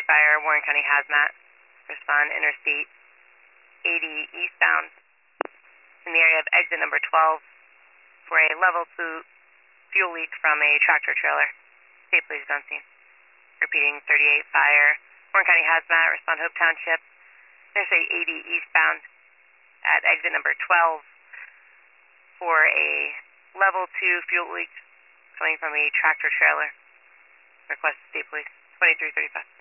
fire, Warren County Hazmat. Respond Interstate 80 eastbound in the area of exit number 12 for a level 2 fuel leak from a tractor trailer. State police on scene. Repeating 38 fire, Warren County Hazmat. Respond Hope Township. Interstate 80 eastbound at exit number 12 for a level 2 fuel leak coming from a tractor trailer. Request state police 2335.